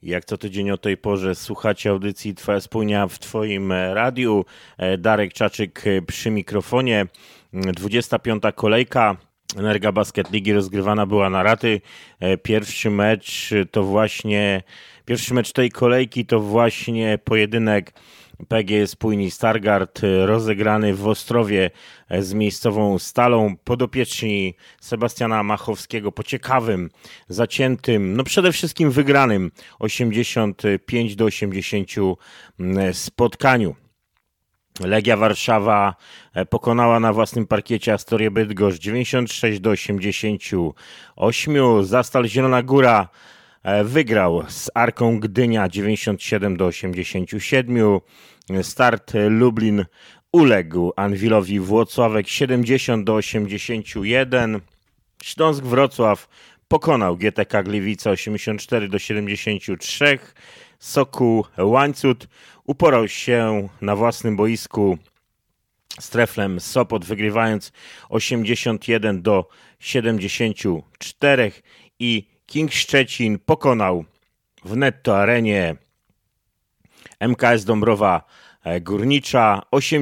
Jak co tydzień o tej porze słuchacie audycji Twoja Spójnia w Twoim radiu. Darek Czaczyk przy mikrofonie. 25. kolejka Energa Basket Ligi rozgrywana była na raty. Pierwszy mecz tej kolejki to właśnie pojedynek PGE Spójni Stargard rozegrany w Ostrowie z miejscową Stalą. Podopieczni Sebastiana Machowskiego po ciekawym, zaciętym, przede wszystkim wygranym 85-80 spotkaniu. Legia Warszawa pokonała na własnym parkiecie Astorię Bydgoszcz 96-88. Zastal Zielona Góra wygrał z Arką Gdynia 97-87. Start Lublin uległ Anwilowi Włocławek 70-81. Śląsk Wrocław pokonał GTK Gliwice 84-73. Sokół Łańcut uporał się na własnym boisku z Treflem Sopot, wygrywając 81-74 i King Szczecin pokonał w Netto Arenie MKS Dąbrowa Górnicza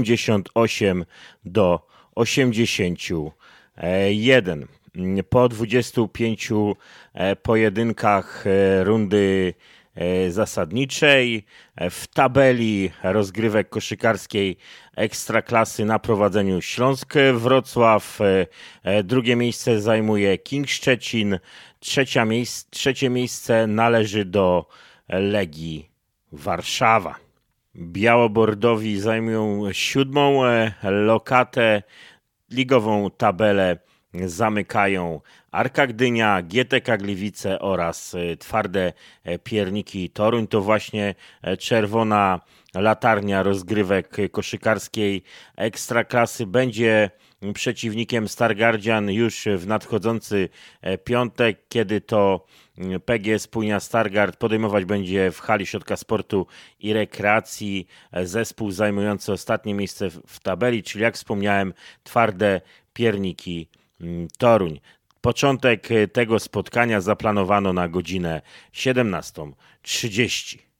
88-81. Po 25 pojedynkach rundy zasadniczej w tabeli rozgrywek koszykarskiej Ekstraklasy na prowadzeniu Śląsk Wrocław. Drugie miejsce zajmuje King Szczecin. Trzecie miejsce należy do Legii Warszawa. Białobordowi zajmują 7. lokatę. Ligową tabelę zamykają Arka Gdynia, GTK Gliwice oraz Twarde Pierniki Toruń. To właśnie czerwona latarnia rozgrywek koszykarskiej Ekstraklasy będzie przeciwnikiem Stargardzian już w nadchodzący piątek, kiedy to PGE Spójnia Stargard podejmować będzie w hali Ośrodka Sportu i Rekreacji zespół zajmujący ostatnie miejsce w tabeli, czyli jak wspomniałem Twarde Pierniki Toruń. Początek tego spotkania zaplanowano na godzinę 17:30.